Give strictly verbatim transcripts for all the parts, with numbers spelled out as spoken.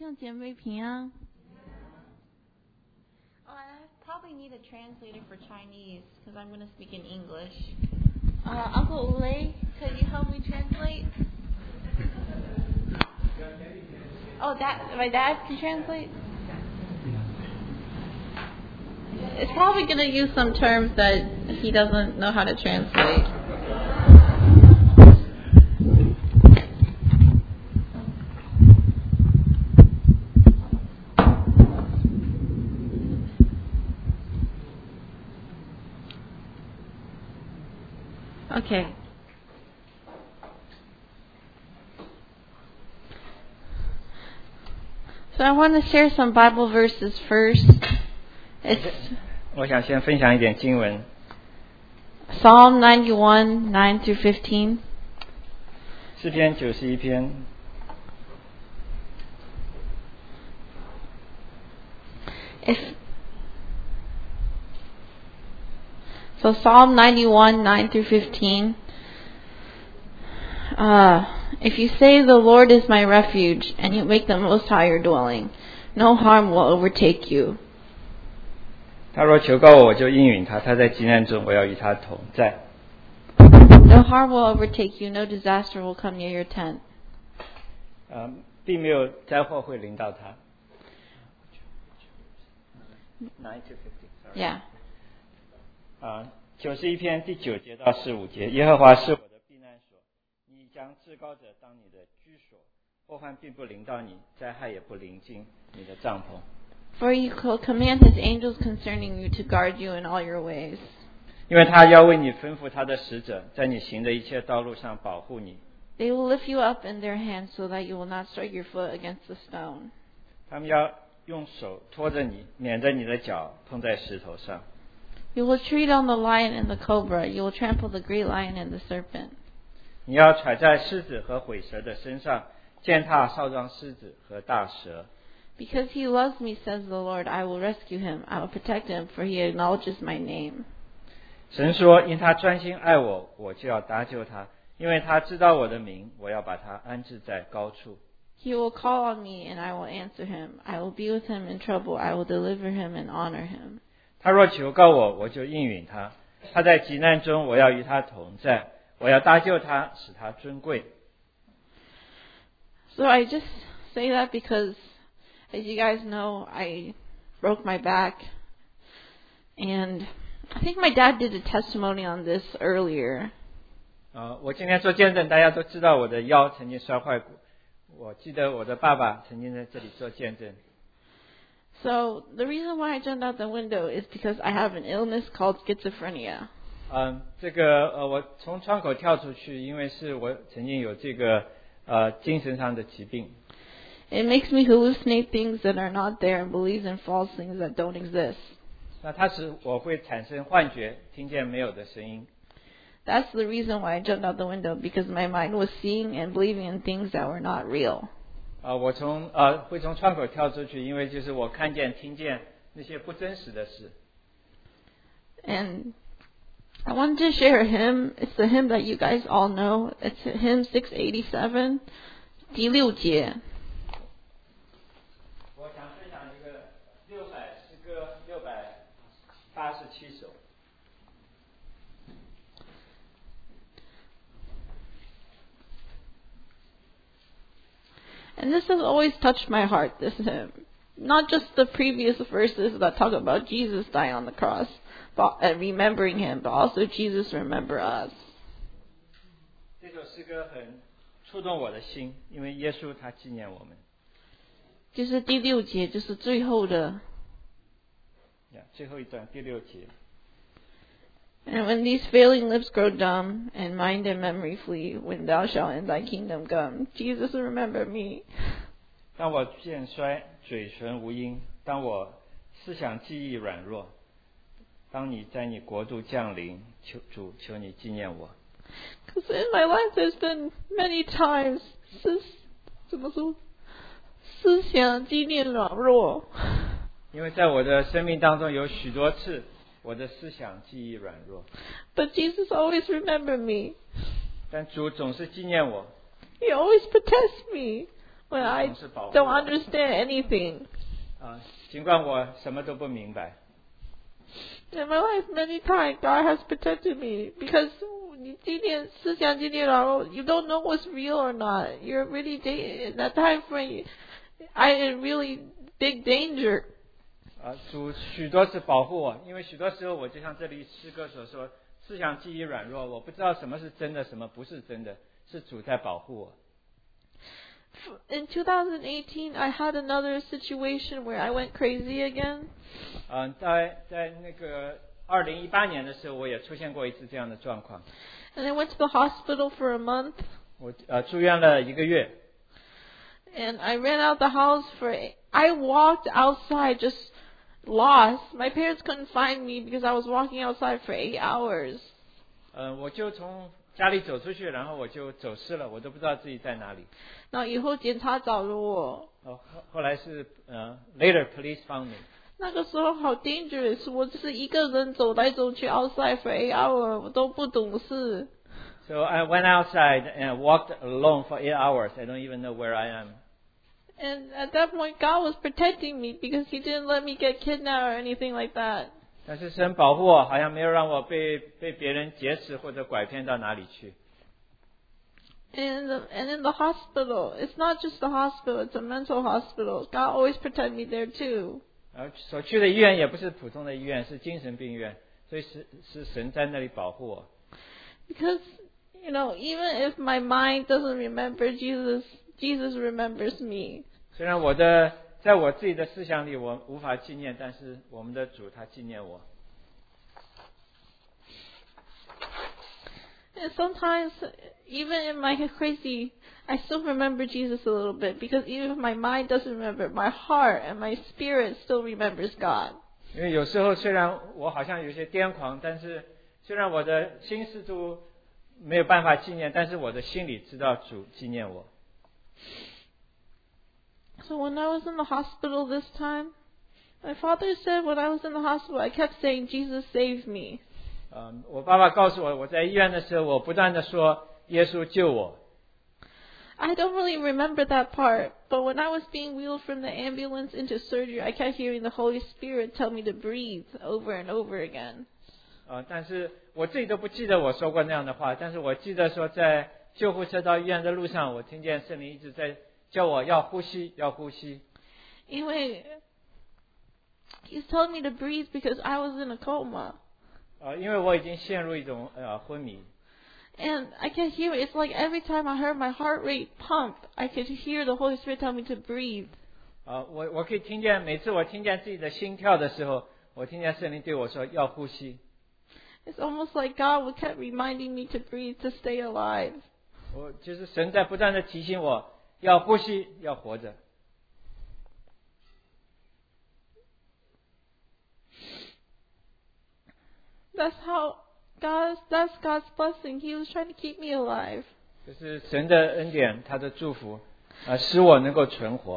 兄姐妹平安。Oh, I probably need a translator for Chinese because I'm going to speak in English. Uh, Uncle Ule, could you help me translate? Oh, that my dad can translate. It's probably going to use some terms that he doesn't know how to translate. Okay. So I want to share some Bible verses first. It's 我想先分享一点经文。 Psalm ninety-one, nine through fifteen. 诗篇九十一篇。 If So Psalm ninety-one, nine through fifteen. Uh, if you say the Lord is my refuge, and you make the Most High your dwelling, no harm will overtake you. 他若求告我，我就应允他；他在急难中，我要与他同在。 No harm will overtake you, no disaster will come near your tent. 呃，并没有灾祸会临到他。nine to fifteen. Yeah. 啊，九十一篇第九节到十五节，耶和华是我的避难所，你将至高者当你的居所，祸患并不临到你，灾害也不临近你的帐篷。 For he will command his angels concerning you to guard you in all your ways. 因为他要为你吩咐他的使者，在你行的一切道路上保护你。 They will lift you up in their hands so that you will not strike your foot against the stone. 他们要用手托着你，免得你的脚碰在石头上。 You will tread on the lion and the cobra. You will trample the great lion and the serpent. 你要踩在狮子和毁蛇的身上，践踏少壮狮子和大蛇。 Because he loves me, says the Lord, I will rescue him. I will protect him, for he acknowledges my name. 神说：因他专心爱我，我就要搭救他，因为他知道我的名，我要把他安置在高处。 He will call on me, and I will answer him. I will be with him in trouble. I will deliver him and honor him. 他若求告我，我就应允他；他在急难中，我要与他同在，我要搭救他，使他尊贵。 So I just say that because, as you guys know, I broke my back. And I think my dad did a testimony on this earlier. 呃，我今天做见证，大家都知道我的腰曾经摔坏过。我记得我的爸爸曾经在这里做见证。 So the reason why I jumped out the window is because I have an illness called schizophrenia. 嗯，这个呃，我从窗口跳出去，因为是我曾经有这个呃精神上的疾病。 It makes me hallucinate things that are not there and believe in false things that don't exist. 那它使我会产生幻觉，听见没有的声音。 That's the reason why I jumped out the window, because my mind was seeing and believing in things that were not real. 啊，我从呃会从窗口跳出去，因为就是我看见、听见那些不真实的事。 And I wanted to share a hymn. It's the hymn that you guys all know. It's hymn six eighty-seven, 第六节。 我想分享一个六百诗歌六百八十七首。 And this has always touched my heart, this hymn. Not just the previous verses that talk about Jesus dying on the cross but, and remembering him, but also Jesus remember us. 这首诗歌很触动我的心，因为耶稣他纪念我们。 就是第六节，就是最后的。 最后一段第六节。 And when these failing lips grow dumb, and mind and memory flee, when thou shalt in thy kingdom come, Jesus remember me. 当我渐衰，嘴唇无音；当我思想记忆软弱，当你在你国度降临，求主，求你纪念我。 Because in my life there's been many times 思怎么说思想纪念软弱。 因为在我的生命当中有许多次。我的思想记忆软弱 But Jesus always remembered me. 但主总是纪念我 He always protects me. when I 总是保护 don't 我 understand anything. 啊，尽管我什么都不明白。 In my life, many times God has protected me because 你今天思想今天然后 you don't know what's real or not. You're really da- in that time frame. I in really big danger. 啊，主许多次保护我，因为许多时候我就像这里诗歌所说，思想记忆软弱，我不知道什么是真的，什么不是真的，是主在保护我。 In twenty eighteen, I had another situation where I went crazy again. 嗯，在在那个二零一八年的时候，我也出现过一次这样的状况。 And I went to the hospital for a month. 我呃住院了一个月。 And I ran out the house for, I walked outside just lost. My parents couldn't find me because I was walking outside for eight hours. 嗯，我就从家里走出去，然后我就走失了，我都不知道自己在哪里。 那以后警察找了我。 哦，后后来是呃 later police found me。 那个时候好 dangerous， 我只是一个人走来走去 outside for eight hours， 我都不懂事。 So I went outside and walked alone for eight hours. I don't even know where I am. And at that point, God was protecting me because He didn't let me get kidnapped or anything like that. 但是神保护我，好像没有让我被被别人劫持或者拐骗到哪里去。 And the, and in the hospital, it's not just the hospital; it's a mental hospital. God always protect me there too. 而所去的医院也不是普通的医院，是精神病院，所以是是神在那里保护我。 Because you know, even if my mind doesn't remember Jesus, Jesus remembers me. 虽然我的在我自己的思想里我无法纪念，但是我们的主他纪念我。 And sometimes, even in my crazy, I still remember Jesus a little bit because even if my mind doesn't remember, my heart and my spirit still remembers God. 因为有时候虽然我好像有些癫狂，但是虽然我的心思都没有办法纪念，但是我的心里知道主纪念我。 So when I was in the hospital this time, my father said when I was in the hospital, I kept saying, Jesus save me. 嗯，我爸爸告诉我，我在医院的时候，我不断的说耶稣救我。 I don't really remember that part, but when I was being wheeled from the ambulance into surgery, I kept hearing the Holy Spirit tell me to breathe over and over again. 啊，但是我自己都不记得我说过那样的话，但是我记得说在救护车到医院的路上，我听见圣灵一直在叫我要呼吸，要呼吸。 因为 He's telling me to breathe because I was in a coma. 啊，因为我已经陷入一种呃昏迷。 And I can hear it. It's like every time I heard my heart rate pump, I could hear the Holy Spirit tell me to breathe. 啊，我我可以听见，每次我听见自己的心跳的时候，我听见圣灵对我说要呼吸。 It's almost like God would kept reminding me to breathe, to stay alive. 我就是神在不断的提醒我要呼吸，要活着。 That's how God's, that's God's blessing. He was trying to keep me alive. 这是神的恩典，他的祝福，啊，使我能够存活。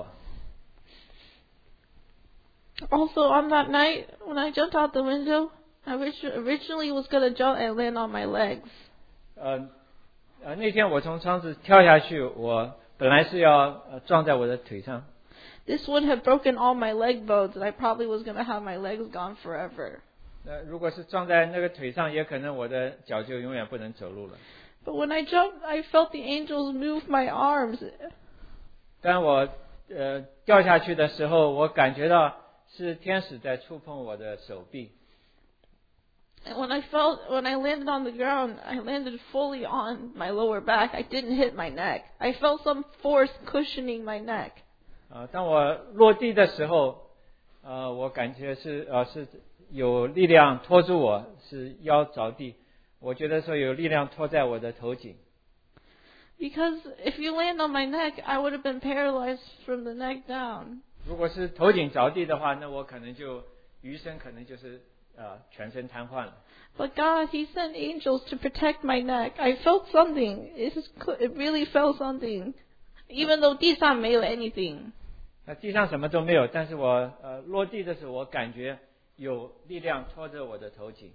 Also, on that night, when I jumped out the window, I originally was going to jump and land on my legs. 呃呃，那天我从窗子跳下去，我本来是要呃撞在我的腿上。 This would have broken all my leg bones, and I probably was going to have my legs gone forever. 那如果是撞在那个腿上，也可能我的脚就永远不能走路了。 But when I jumped, I felt the angels move my arms. 当我呃掉下去的时候，我感觉到是天使在触碰我的手臂。 And when I felt, when I landed on the ground, I landed fully on my lower back. I didn't hit my neck. I felt some force cushioning my neck. 啊，当我落地的时候，呃，我感觉是呃是有力量拖住我，是腰着地。我觉得说有力量拖在我的头颈。 Because if you land on my neck, I would have been paralyzed from the neck down. 如果是头颈着地的话，那我可能就余生可能就是呃全身瘫痪了。 But God, He sent angels to protect my neck. I felt something. It, just, it really felt something. Even though 地上没有 anything. 那地上什么都没有，但是我呃落地的时候，我感觉有力量拖着我的头颈。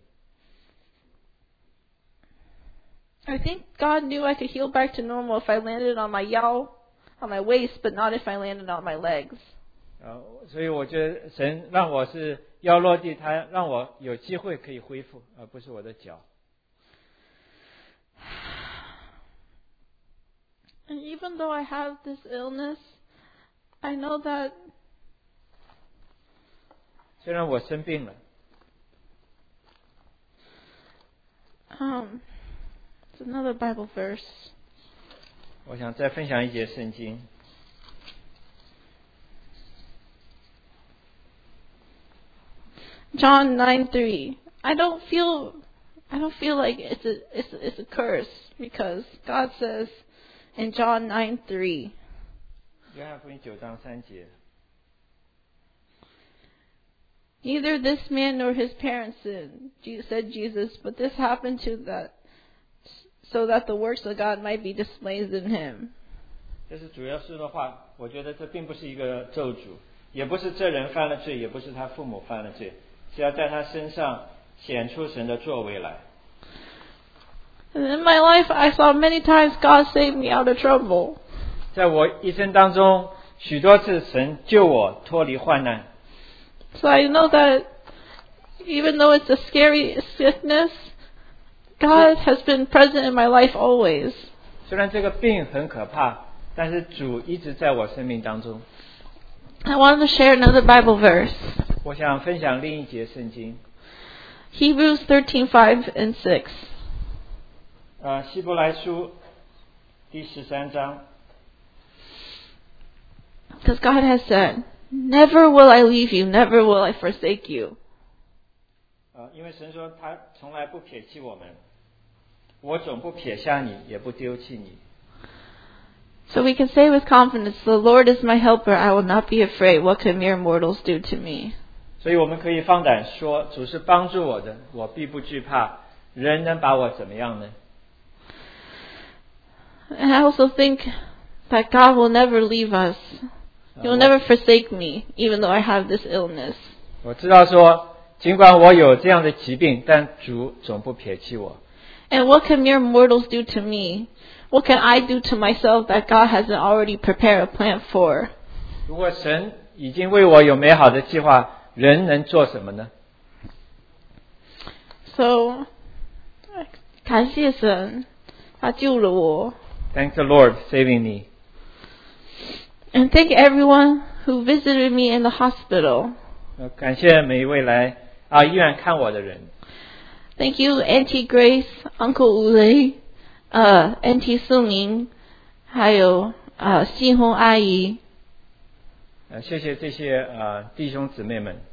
I think God knew I could heal back to normal if I landed on my 腰 on my waist, but not if I landed on my legs. 呃，所以我觉得神让我是腰落地，他让我有机会可以恢复，而不是我的脚。 And even though I have this illness, I know that 虽然我生病了， um, it's another Bible verse. 我想再分享一节圣经。 John nine three. I don't feel, I don't feel like it's a, it's a, it's a curse because God says in John nine three. 约翰福音九章三节。 Neither this man nor his parents sinned, said Jesus, but this happened to that, so that the works of God might be displayed in him. 这是主要说的话，我觉得这并不是一个咒诅，也不是这人犯了罪，也不是他父母犯了罪，是要在他身上显出神的作为来。 And in my life, I saw many times God save me out of trouble. 在我一生当中，许多次神救我脱离患难。 So I know that even though it's a scary sickness, God has been present in my life always. 虽然这个病很可怕，但是主一直在我生命当中。 I wanted to share another Bible verse. 我想分享另一节圣经， Hebrews thirteen five and six. 呃，希伯来书第十三章。 Because God has said, "Never will I leave you, never will I forsake you." 呃，因为神说他从来不撇弃我们，我总不撇下你，也不丢弃你。 So we can say with confidence, "The Lord is my helper, I will not be afraid. What can mere mortals do to me?" 所以我们可以放胆说，主是帮助我的，我必不惧怕。人能把我怎么样呢？ And I also think that God will never leave us. He will never forsake me, even though I have this illness. 我知道说，尽管我有这样的疾病，但主总不撇弃我。 And what can mere mortals do to me? What can I do to myself that God hasn't already prepared a plan for? 如果神已经为我有美好的计划，人能做什么呢？ So, 感谢神，他救了我。 Thank the Lord saving me. And thank everyone who visited me in the hospital. 呃感谢每一位来啊医院看我的人。 Thank you, Auntie Grace, Uncle Ule, uh, Auntie Suning, 还有呃信红阿姨。 呃，谢谢这些呃弟兄姊妹们。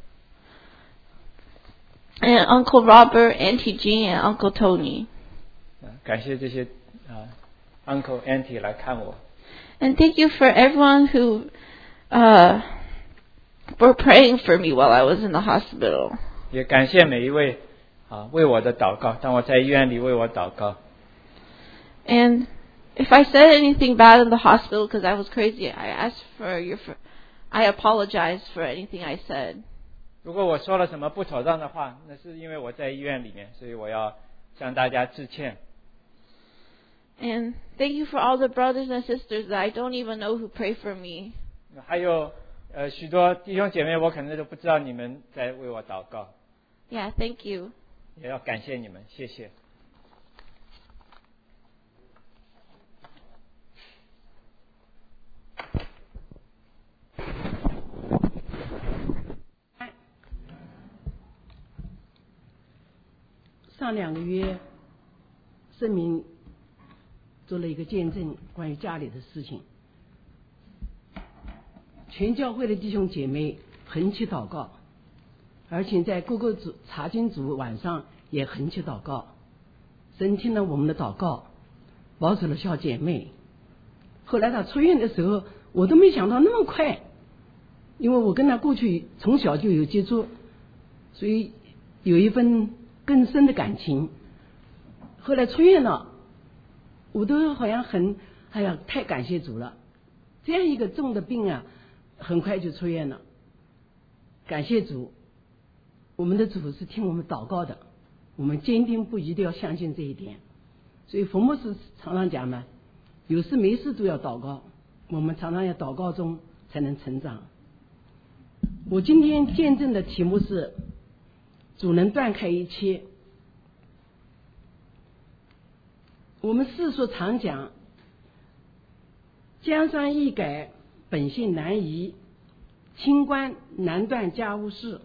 And Uncle Robert, Auntie Jean, and Uncle Tony. 呃感谢这些啊、呃、uncle auntie 来看我。 And thank you for everyone who uh, were praying for me while I was in the hospital. 也感谢每一位啊为我的祷告，当我在医院里为我祷告。 And if I said anything bad in the hospital because I was crazy, I asked for your, for, I apologize for anything I said. 如果我说了什么不妥当的话，那是因为我在医院里面，所以我要向大家致歉。 And thank you for all the brothers and sisters that I don't even know who pray for me. 还有呃许多弟兄姐妹，我可能都不知道你们在为我祷告， Yeah, thank you. 也要感谢你们，谢谢。 上两个月，圣明做了一个见证，关于家里的事情。全教会的弟兄姐妹横起祷告，而且在各个组查经组晚上也横起祷告。神听了我们的祷告，保守了小姐妹。后来她出院的时候，我都没想到那么快，因为我跟她过去从小就有接触，所以有一份更深的感情。后来出院了，我都好像很哎呀，太感谢主了！这样一个重的病啊，很快就出院了。感谢主，我们的主是听我们祷告的，我们坚定不移的要相信这一点。所以冯牧师常常讲呢，有事没事都要祷告， 我们常常要祷告中才能成长。我今天见证的题目是主能断开一切。我们世俗常讲江山易改，本性难移，清官难断家务事。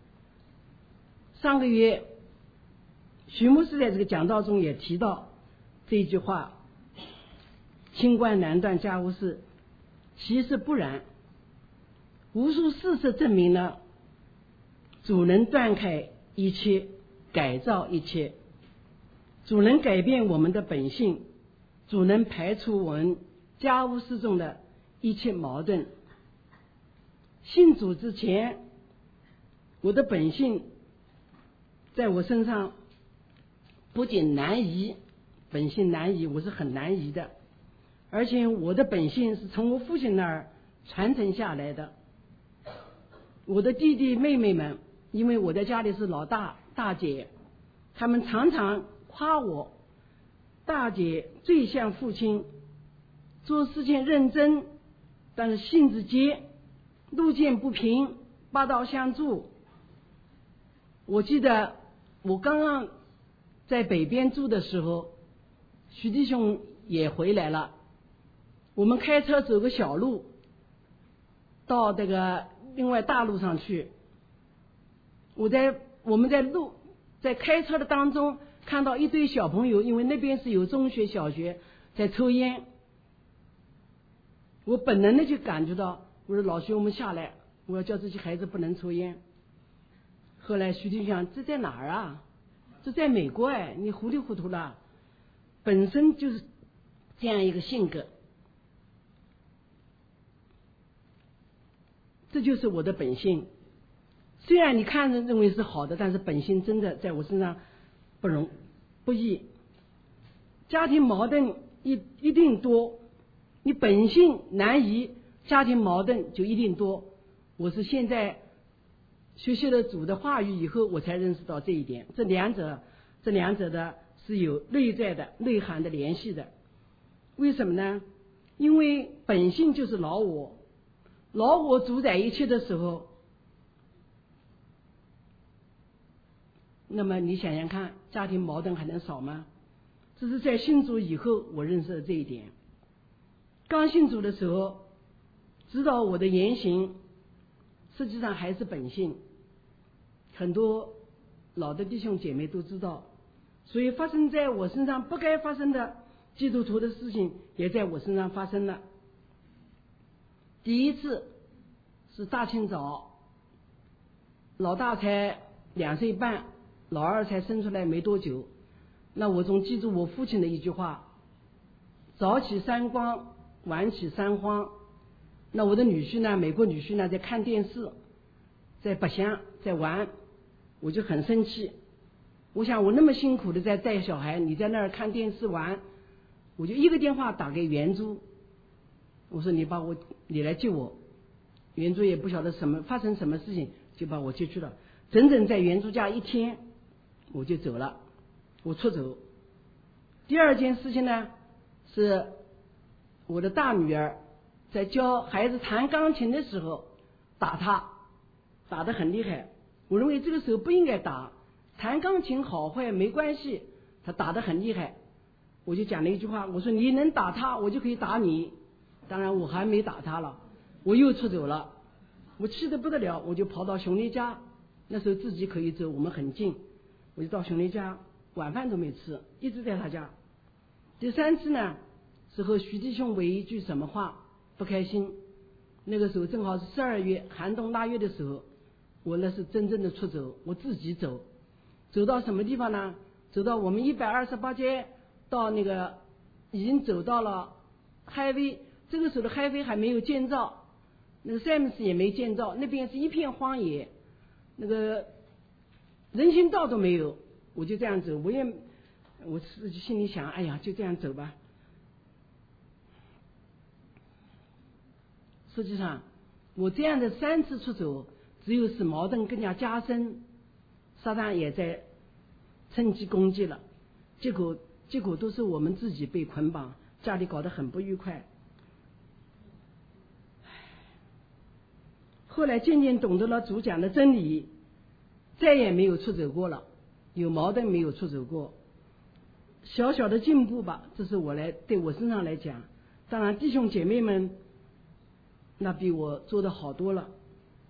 上个月徐牧师在这个讲道中也提到这句话，清官难断家务事。其实不然，无数事实证明了主能断开一切，改造一切。主能改变我们的本性，主能排除我们家务事中的一切矛盾。信主之前，我的本性在我身上不仅难移，本性难移，我是很难移的，而且我的本性是从我父亲那儿传承下来的。我的弟弟妹妹们，因为我在家里是老大大姐，他们常常夸我，大姐最像父亲，做事情认真，但是性子急，路见不平，拔刀相助。我记得我刚刚在北边住的时候，徐弟兄也回来了，我们开车走个小路到这个另外大路上去。我在我们在路在开车的当中看到一堆小朋友，因为那边是有中学小学，在抽烟。我本能的就感觉到，我说老徐，我们下来，我要叫这些孩子不能抽烟。后来徐弟想，这在哪儿啊？这在美国哎，你糊里糊涂了。本身就是这样一个性格，这就是我的本性。虽然你看着认为是好的，但是本性真的在我身上不容不易。家庭矛盾一一定多，你本性难移，家庭矛盾就一定多。我是现在学习了主的话语以后，我才认识到这一点。这两者，这两者的是有内在的内涵的联系的。为什么呢？因为本性就是老我，老我主宰一切的时候，那么你想想看，家庭矛盾还能少吗？这是在信主以后我认识了这一点。刚信主的时候，知道我的言行实际上还是本性，很多老的弟兄姐妹都知道，所以发生在我身上不该发生的基督徒的事情也在我身上发生了。第一次是大清早，老大才两岁半，老二才生出来没多久。那我总记住我父亲的一句话，早起三光，晚起三荒。那我的女婿呢，美国女婿呢，在看电视，在白相，在玩，我就很生气。我想我那么辛苦的在带小孩，你在那儿看电视玩，我就一个电话打给圆珠，我说你把我你来救我。圆珠也不晓得什么发生什么事情，就把我接去了。整整在圆珠家一天，我就走了，我出走。第二件事情呢，是我的大女儿在教孩子弹钢琴的时候打他，打得很厉害。我认为这个时候不应该打，弹钢琴好坏没关系，他打得很厉害。我就讲了一句话，我说你能打他，我就可以打你。当然我还没打他了，我又出走了。我气得不得了，我就跑到兄弟家，那时候自己可以走，我们很近，我就到兄弟家，晚饭都没吃，一直在他家。第三次呢，是和徐弟兄为一句什么话不开心，那个时候正好是十二月寒冬腊月的时候，我那是真正的出走，我自己走，走到什么地方呢？走到我们一百二十八街，到那个已经走到了highway，这个时候的highway还没有建造，那个 Sams 也没建造，那边是一片荒野，那个人行道都没有。我就这样走，我也我自己心里想，哎呀，就这样走吧。实际上我这样的三次出走，只有使矛盾更加加深，撒旦也在趁机攻击了，结果结果都是我们自己被捆绑，家里搞得很不愉快。 后来渐渐懂得了主讲的真理，再也没有出走过了，有矛盾没有出走过，小小的进步吧，这是我来对我身上来讲。当然弟兄姐妹们那比我做的好多了。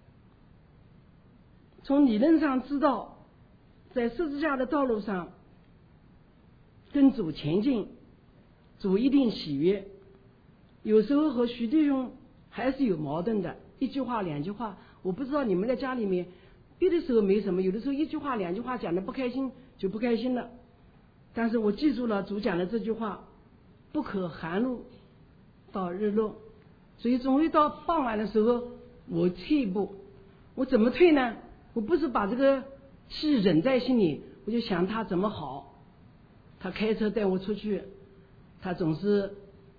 从理论上知道在十字架的道路上跟主前进，主一定喜悦。有时候和徐弟兄还是有矛盾的，一句话两句话，我不知道你们在家里面，别的时候没什么，有的时候一句话两句话讲的不开心就不开心了。但是我记住了主讲的这句话，不可含怒到日落，所以总会到傍晚的时候我退一步。我怎么退呢？我不是把这个气忍在心里，我就想他怎么好。他开车带我出去，他总是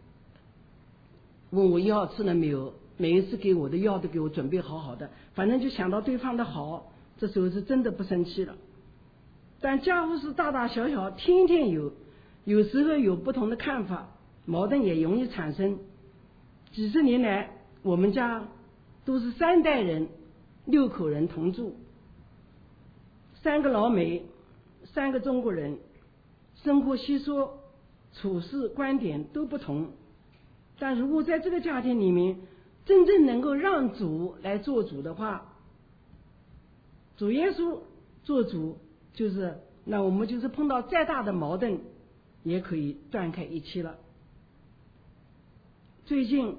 问我药吃了没有，每一次给我的药都给我准备好好的，反正就想到对方的好，这时候是真的不生气了。但家务事大大小小天天有，有时候有不同的看法，矛盾也容易产生。几十年来我们家都是三代人六口人同住，三个老美，三个中国人，生活习俗处事观点都不同。但如果在这个家庭里面真正能够让主来做主的话，主耶稣做主，就是那我们就是碰到再大的矛盾也可以断开一切了。最近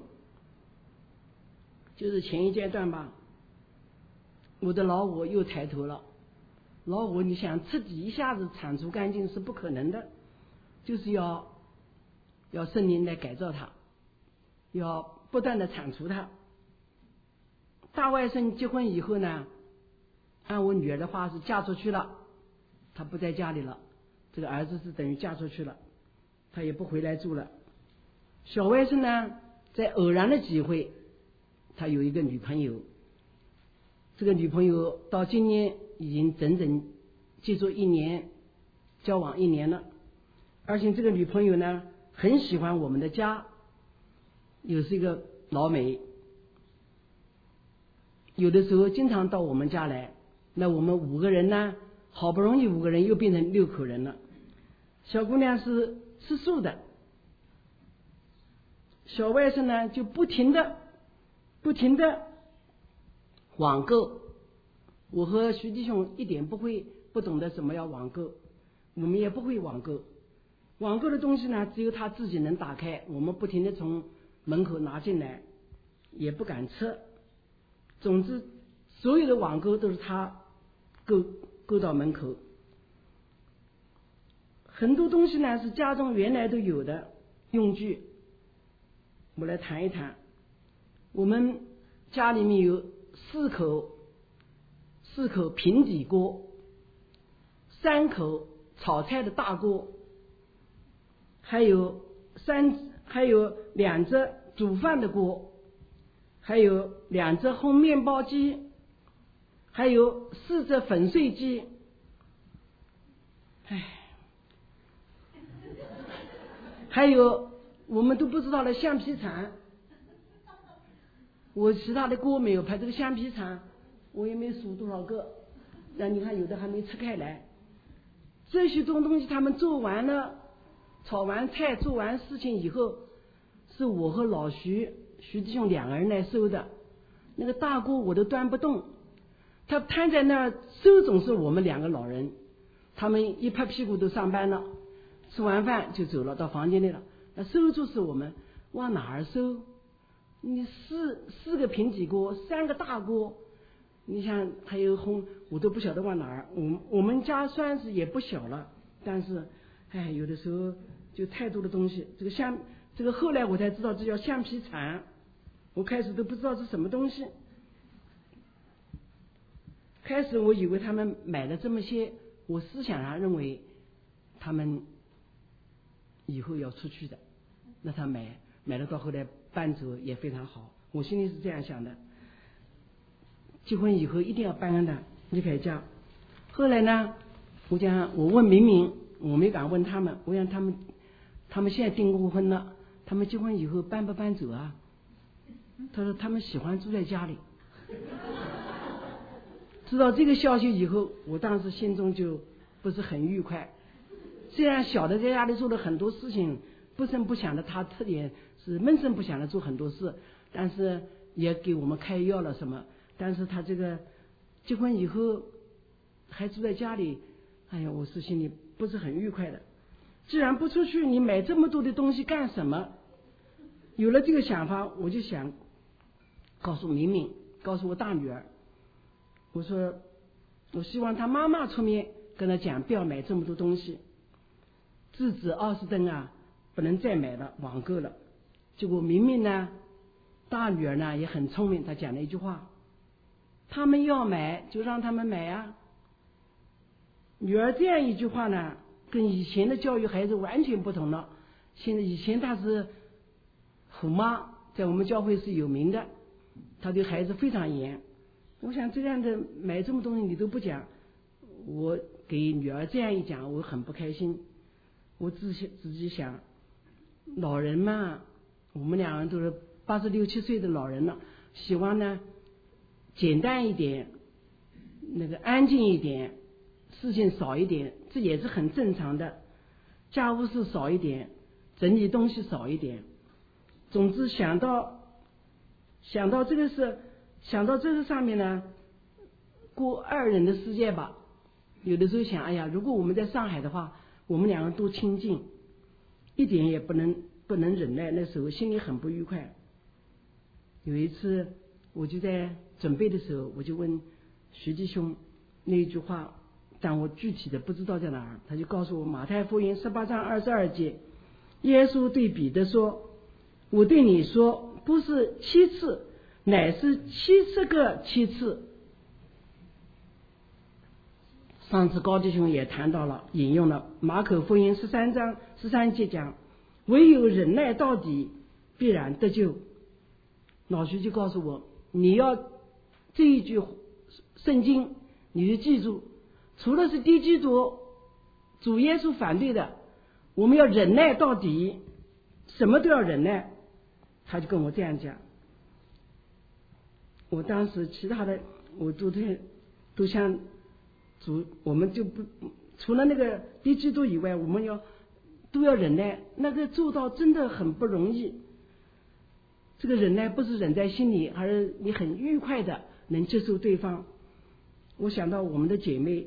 就是前一阶段吧，我的老五又抬头了。老五你想彻底一下子铲除干净是不可能的，就是要要圣灵来改造他，要不断的铲除他。大外甥结婚以后呢，按我女儿的话是嫁出去了，她不在家里了，这个儿子是等于嫁出去了，他也不回来住了。小外甥呢，在偶然的机会他有一个女朋友，这个女朋友到今年已经整整接触一年，交往一年了。而且这个女朋友呢很喜欢我们的家，又是一个老美，有的时候经常到我们家来。那我们五个人呢，好不容易五个人又变成六口人了。小姑娘是吃素的，小外甥呢就不停的不停的网购。我和徐弟兄一点不会不懂得什么要网购，我们也不会网购。网购的东西呢只有他自己能打开，我们不停的从门口拿进来，也不敢吃。总之所有的网购都是他购购到门口。很多东西呢是家中原来都有的用具，我来谈一谈。我们家里面有四口四口平底锅，三口炒菜的大锅，还有三还有两只煮饭的锅，还有两只烘面包机，还有四只粉碎机。唉，还有我们都不知道的橡皮铲。我其他的锅没有拍，这个橡皮铲我也没数多少个，那你看有的还没拆开来。这些东东西他们做完了，炒完菜做完事情以后，是我和老徐徐弟兄两个人来收的。那个大锅我都端不动，他摊在那儿收，总是我们两个老人，他们一拍屁股都上班了，吃完饭就走了，到房间里了。那收就是我们往哪儿收？你四四个平底锅，三个大锅，你想还有烘，我都不晓得往哪儿。我们我们家算是也不小了，但是哎，有的时候就太多的东西。这个橡这个后来我才知道这叫橡皮铲，我开始都不知道是什么东西。开始我以为他们买了这么些，我思想上认为他们以后要出去的，那他买买了到后来搬走也非常好，我心里是这样想的。结婚以后一定要搬的离开家。后来呢，我讲我问明明，我没敢问他们，我想他们他们现在订过婚了，他们结婚以后搬不搬走啊？他说他们喜欢住在家里。 知道这个消息以后，我当时心中就不是很愉快。虽然晓得在家里做了很多事情，不声不响的，他特点是闷声不响的做很多事，但是也给我们开药了什么。但是他这个结婚以后还住在家里，哎呀，我是心里不是很愉快的。既然不出去，你买这么多的东西干什么？有了这个想法，我就想告诉明明，告诉我大女儿，我说我希望她妈妈出面跟她讲，不要买这么多东西，制止奥斯登啊不能再买了，网购了。结果明明呢，大女儿呢也很聪明，她讲了一句话，他们要买就让他们买啊。女儿这样一句话呢，跟以前的教育孩子完全不同了。现在以前她是虎妈，在我们教会是有名的，她对孩子非常严。我想这样的买这么东西你都不讲，我给女儿这样一讲，我很不开心。我自己自己想，老人嘛，我们两个人都是八十六七岁的老人了，希望呢简单一点，那个安静一点，事情少一点，这也是很正常的。家务事少一点，整理东西少一点。总之想到想到这个是想到这个上面呢，过二人的世界吧。有的时候想，哎呀，如果我们在上海的话，我们两个多亲近，一点也不能不能忍耐。那时候心里很不愉快。有一次我就在准备的时候，我就问徐弟兄那一句话，但我具体的不知道在哪儿，他就告诉我马太福音十八章二十二节，耶稣对彼得说，我对你说，不是七次，乃是七十个七次。上次高弟兄也谈到了，引用了马可福音十三章十三节讲，唯有忍耐到底，必然得救。老徐就告诉我，你要这一句圣经你就记住，除了是低基督主耶稣反对的，我们要忍耐到底，什么都要忍耐。他就跟我这样讲，我当时其他的我都都像主，我们就不除了那个低基督以外，我们要都要忍耐，那个做到真的很不容易。这个忍耐不是忍在心里，而是你很愉快的能接受对方。我想到我们的姐妹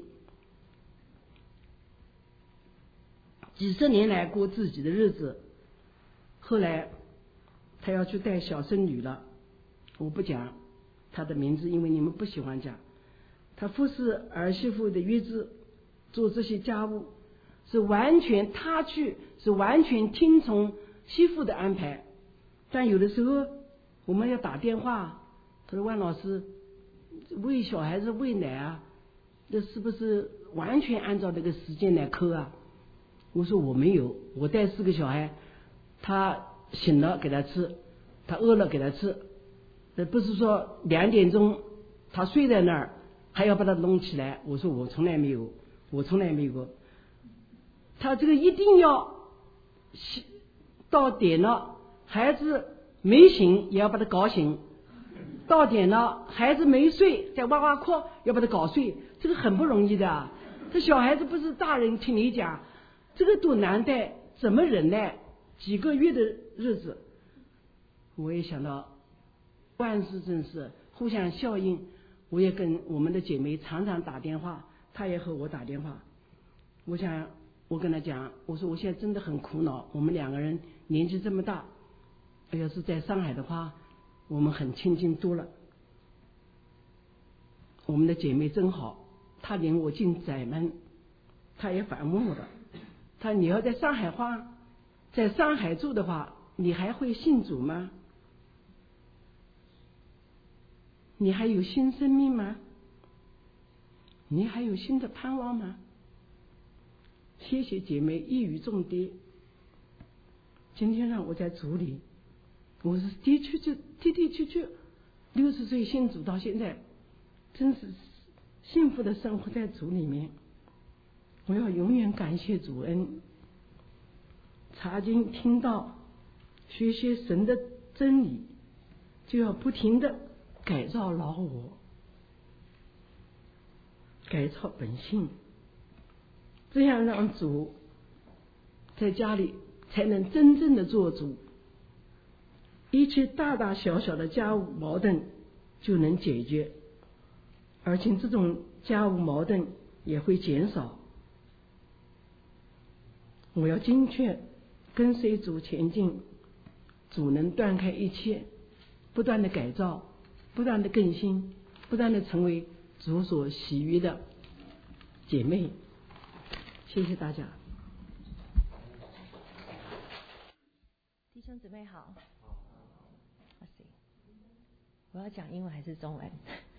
几十年来过自己的日子，后来她要去带小孙女了，我不讲她的名字，因为你们不喜欢讲。她服侍儿媳妇的日子，做这些家务，是完全她去是完全听从媳妇的安排。但有的时候我们要打电话，他说万老师，喂小孩子喂奶啊，这是不是完全按照这个时间来扣啊？我说我没有，我带四个小孩，他醒了给他吃，他饿了给他吃，这不是说两点钟他睡在那儿还要把他弄起来。我说我从来没有，我从来没有过。他这个一定要到点了，孩子没醒也要把他搞醒，到点了孩子没睡在哇哇哭要把他搞睡，这个很不容易的啊。这小孩子不是大人听你讲，这个多难带，怎么忍耐几个月的日子。我也想到万事真是互相效应，我也跟我们的姐妹常常打电话，她也和我打电话。我想我跟她讲，我说我现在真的很苦恼，我们两个人年纪这么大，要是在上海的话，我们很亲近多了。我们的姐妹真好，她领我进窄门，她也反问我了，她你要在上海话，在上海住的话，你还会信主吗？你还有新生命吗？你还有新的盼望吗？谢谢姐妹一语中的，今天让我在主里，我是的确就的的确确六十岁信主到现在，真是幸福的生活在主里面。我要永远感谢主恩，查经听到学习神的真理，就要不停的改造老我，改造本性，这样让主在家里才能真正的做主，一切大大小小的家务矛盾就能解决，而且这种家务矛盾也会减少。我要精确跟随主前进，主能断开一切，不断的改造，不断的更新，不断的成为主所喜悦的姐妹。谢谢大家。 弟兄姊妹好，我要讲英文还是中文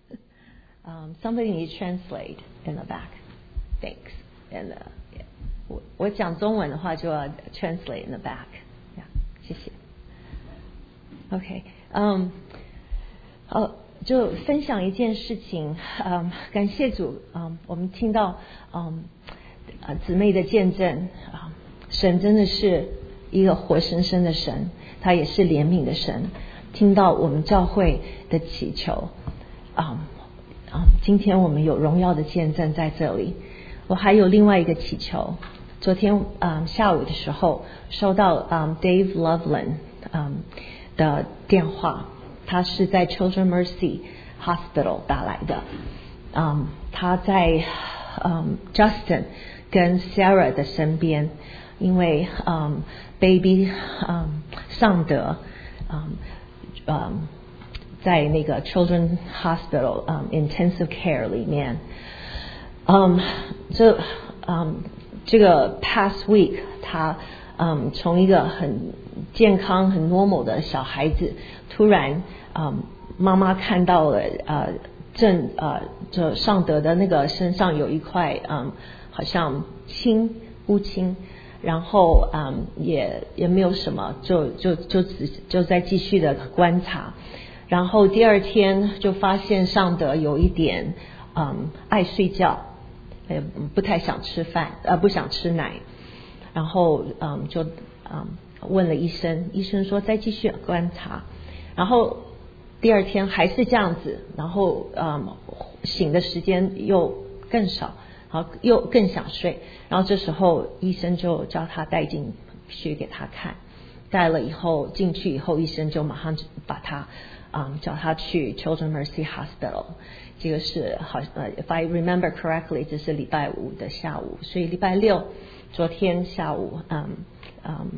？um, somebody needs to translate in the back. Thanks. And uh, yeah. 我我讲中文的话就要 translate in the back. Yeah, 谢谢。OK， 嗯，哦，就分享一件事情，嗯，感谢主，嗯，我们听到，嗯，呃，姊妹的见证，啊，神真的是一个活生生的神，他也是怜悯的神。听到我们教会的祈求，啊啊，今天我们有荣耀的见证在这里。我还有另外一个祈求，昨天啊下午的时候收到啊 Dave Loveland 啊的电话，他是在 Children's Mercy Hospital 打来的，啊他在嗯 Justin 跟 Sarah 的身边，因为嗯 baby 嗯尚德嗯嗯在那个 Children's Hospital 嗯 Intensive Care 里面。嗯，这嗯这个 past week， 他嗯从一个很健康、很 normal 的小孩子，突然嗯妈妈看到了呃正呃这尚德的那个身上有一块嗯好像青乌青，然后嗯也也没有什么，就就就只就在继续的观察，然后第二天就发现尚德有一点嗯爱睡觉。呃，不太想吃饭，呃，不想吃奶，然后嗯，就嗯问了医生，医生说再继续观察，然后第二天还是这样子，然后嗯醒的时间又更少，然后又更想睡，然后这时候医生就叫他带进去给他看，带了以后进去以后，医生就马上把他嗯叫他去 Children's Mercy Hospital。这个是好呃 ，if I remember correctly， 这是礼拜五的下午，所以礼拜六昨天下午，嗯嗯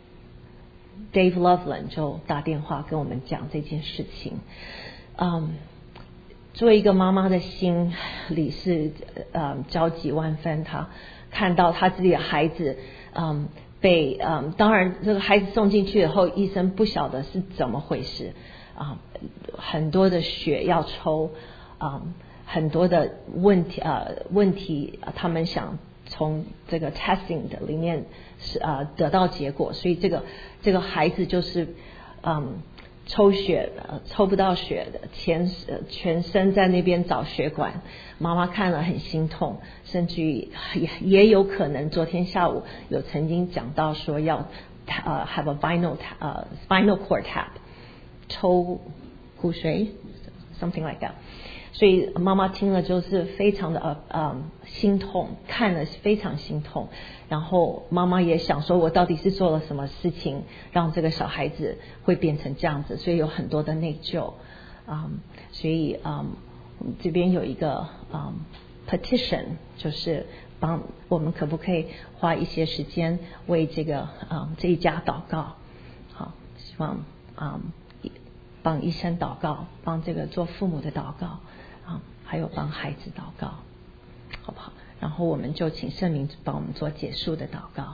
，Dave Loveland 就打电话跟我们讲这件事情。嗯，作为一个妈妈的心里是呃焦急万分，她看到她自己的孩子，嗯，被嗯，当然这个孩子送进去以后，医生不晓得是怎么回事啊、嗯，很多的血要抽。嗯，很多的问题呃问题，他们想从这个 testing 的里面是呃得到结果，所以这个这个孩子就是嗯抽血呃抽不到血的，全全身在那边找血管，妈妈看了很心痛，甚至于也也有可能昨天下午有曾经讲到说要呃 have a spinal 呃 spinal cord tap 抽骨髓 something like that。所以妈妈听了就是非常的呃呃心痛，看了非常心痛，然后妈妈也想说，我到底是做了什么事情让这个小孩子会变成这样子，所以有很多的内疚，嗯，所以嗯这边有一个嗯 petition， 就是帮我们可不可以花一些时间为这个嗯这一家祷告，好，希望嗯帮医生祷告，帮这个做父母的祷告。还有帮孩子祷告，好不好？然后我们就请圣灵帮我们做结束的祷告。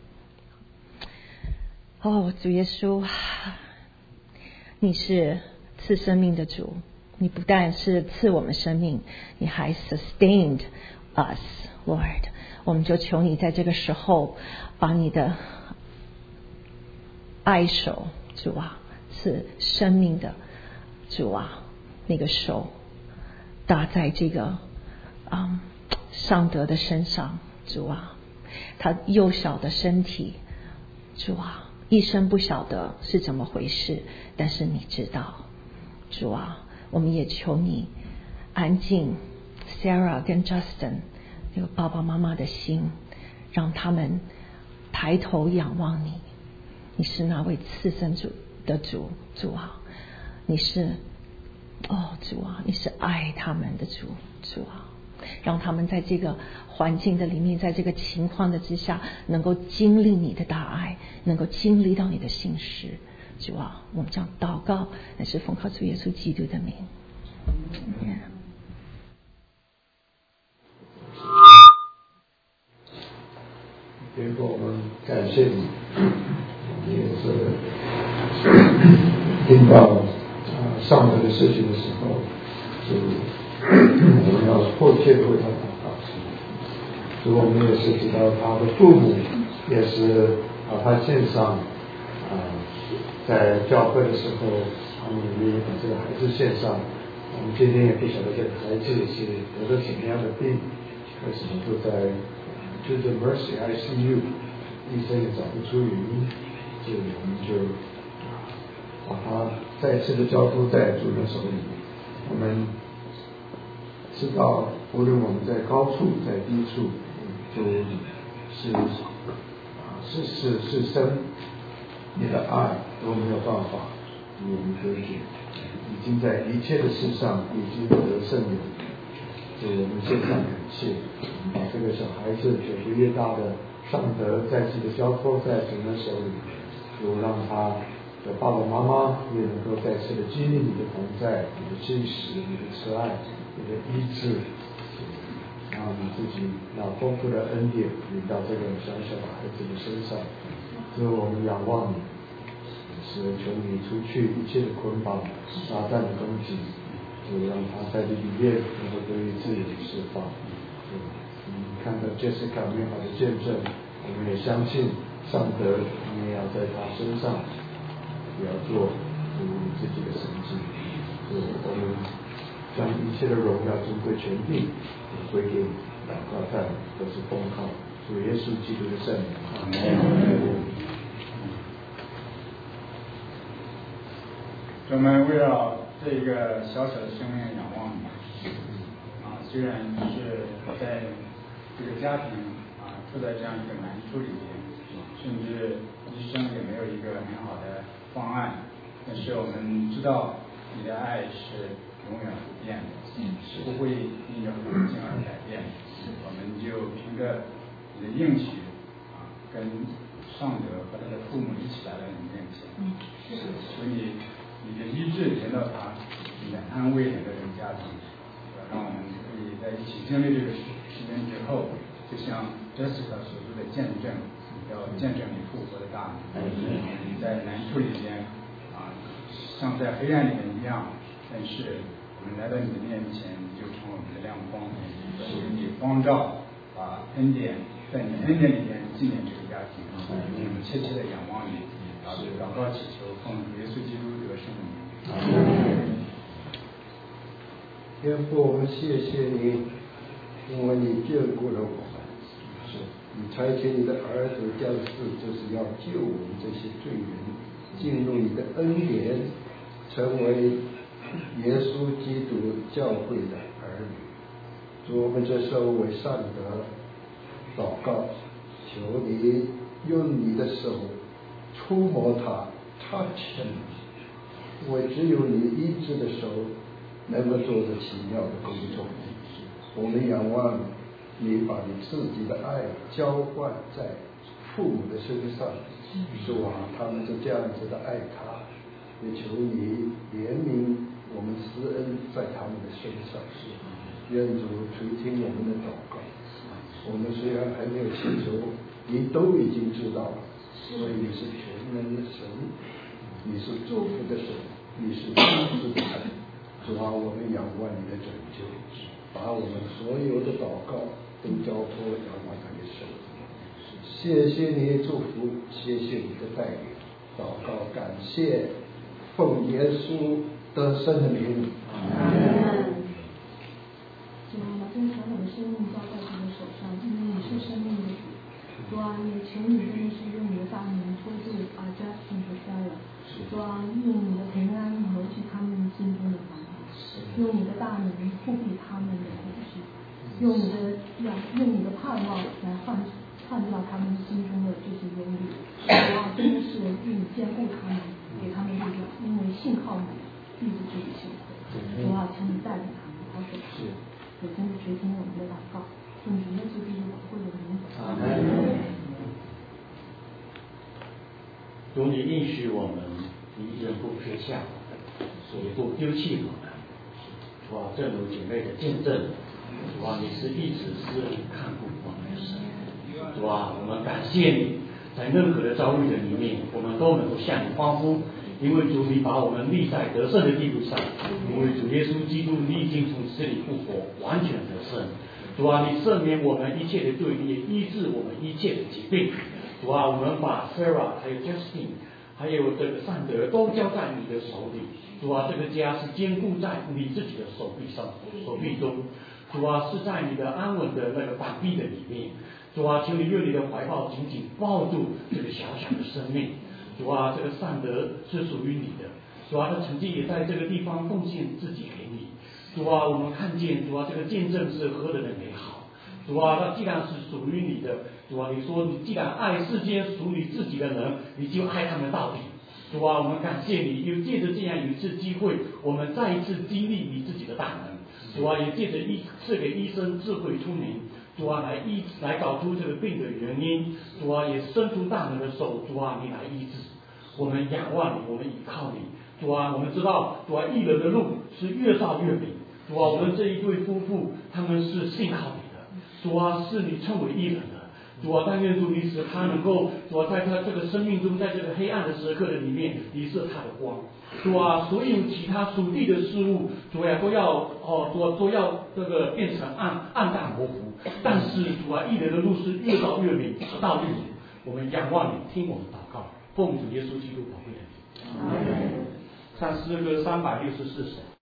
哦，主耶稣，你是赐生命的主，你不但是赐我们生命，你还 sustained us, Lord。我们就求你在这个时候，把你的爱手，主啊，是生命的主啊，那个手。打在这个嗯尚德的身上，主啊，他幼小的身体，主啊，一生不晓得是怎么回事，但是你知道，主啊， 我们也求你安静 Sarah 跟 Justin 那个爸爸妈妈的心，让他们抬头仰望你。你是那位赐生主的主，主啊，你是哦主啊，你是爱他们的主，主啊，让他们在这个环境的里面，在这个情况的之下，能够经历你的大爱，能够经历到你的信实。主啊，我们这样祷告，乃是奉靠主耶稣基督的名。 天父，我们感谢你，也是听到啊上头的事情的时候，就我们要迫切的为他祷告。所以我们也是知道他的父母也是把他献上啊，在教会的时候，他们也把这个孩子献上。我们今天也不晓得这个孩子是得了什么样的病，为什么都在就是 Mercy I C U， 医生也找不出原因，所以我们就把他再次的交付在主的手里。我们知道，无论我们在高处在低处，就是啊是是是生，你的爱都没有办法与我们隔绝，已经在一切的事上已经得胜了。所以我们献上感谢，把这个小孩子九个月大的尚德再次的交托在主的手里，就让他的爸爸妈妈也能够再次的经历你的同在，你的信实，你的慈爱，你的医治，让你自己那丰富的恩典临到这个小小的孩子的身上。所以我们仰望你，是求你除去一切的捆绑、撒旦的攻击，就让他在这里面能够得以自由的释放。嗯，看到 Jessica 美好的见证，我们也相信上德你也要在他身上也要做属于自己的神迹。所以我们将一切的荣耀、尊贵、权柄归给你，祷告赞都是奉靠主耶稣基督的圣名。阿门。 我们为了这一个小小的生命仰望你啊，虽然是在这个家庭啊处在这样一个难处里面，甚至医生也没有一个很好的方案，但是我们知道你的爱是永远不变的，是不会因着环境而改变。我们就凭着你的应许啊，跟尚德和他的父母一起来到你面前，求你你的医治临到他，你的安慰两个人家庭，让我们可以在一起经历这个时间之后，就像 Jessica 所说的见证，要见证你复活的大能。你在难处里边啊，像在黑暗里面一样，但是我们来到你的面前，你就成我们的亮光，使你光照，把恩典在你恩典里边纪念这个家庭。我们切切的仰望你，啊，祷告祈求，奉耶稣基督得胜的名。 天父，我们谢谢你，因为你眷顾了我们，是你差遣你的儿子降世，就是要救我们这些罪人进入你的恩典，成为耶稣基督教会的儿女。主，我们这时候为善德祷告，求你用你的手触摸他，touch him，因为只有你医治的手能够做得奇妙的工作。我们仰望你把你自己的爱浇灌在父母的身上，主啊，他们就这样子的爱他，也求你怜悯我们施恩在他们的身上。愿主垂听我们的祷告。我们虽然还没有祈求，你都已经知道了，所以你是全能的神，你是祝福的神，你是医治的神。主啊，我们仰望你的拯救，把我们所有的祷告都交托仰望在你手里。谢谢你祝福，谢谢你的带领，祷告感谢，奉耶稣得胜的名。阿门。 主啊，把这个小小的生命交在主的手上，因为你是生命的主。主啊，也求你真的是用你的大能托住啊 Justin 和 Sarah。主啊，用你的平安和去他们心中的烦恼。 用你的大能护庇他们的统治，用你的让用你的盼望来换换掉他们心中的这些忧虑。主啊，真的是愿你坚固他们，给他们力量，因为信靠你，必不至于羞愧。主啊，求你带领他们，保守他们，也真的垂听我们的祷告，奉主耶稣基督宝贵的名。 阿门。主，你应许我们，你一人不撇下我们，也不丢弃我们。主啊，正如姐妹的见证，主啊，你是一直施恩看顾我们的神。主啊，我们感谢你，在任何的遭遇的里面，我们都能够向你欢呼，因为主你把我们立在得胜的地步上，因为主耶稣基督你已经从死里复活，完全得胜。主啊，你赦免我们一切的罪孽，医治我们一切的疾病。主啊，我们把 Sarah 还有 Justin 还有这个善德都交在你的手里。主啊，这个家是坚固在你自己的手臂上，手臂中。主啊，是在你的安稳的那个板壁的里面。主啊，求你用你的怀抱紧紧抱住这个小小的生命。主啊，这个善德是属于你的。主啊，他曾经也在这个地方奉献自己给你。主啊，我们看见主啊，这个见证是何等的美好。主啊，那既然是属于你的，主啊，你说你既然爱世间属你自己的人，你就爱他们到底。主啊，我们感谢你，又借着这样一次机会，我们再一次经历你自己的大能。主啊，也借着医赐给医生智慧聪明，主啊，来医来找出这个病的原因。主啊，也伸出大能的手，主啊，你来医治。我们仰望你，我们依靠你。主啊，我们知道，主啊，义人的路是越照越明。主啊，我们这一对夫妇，他们是信靠你的。主啊，是你称为义人的。主啊，但愿主你使他能够，主啊，在他这个生命中，在这个黑暗的时刻的里面，你是他的光。主啊，所有其他属地的事物，主啊，都要哦，主啊，都要这个变成暗暗淡模糊。但是主啊，义人的路是越照越明，直到日子。我们仰望你，听我们祷告，奉主耶稣基督宝贵的名。唱诗歌三百六十四首。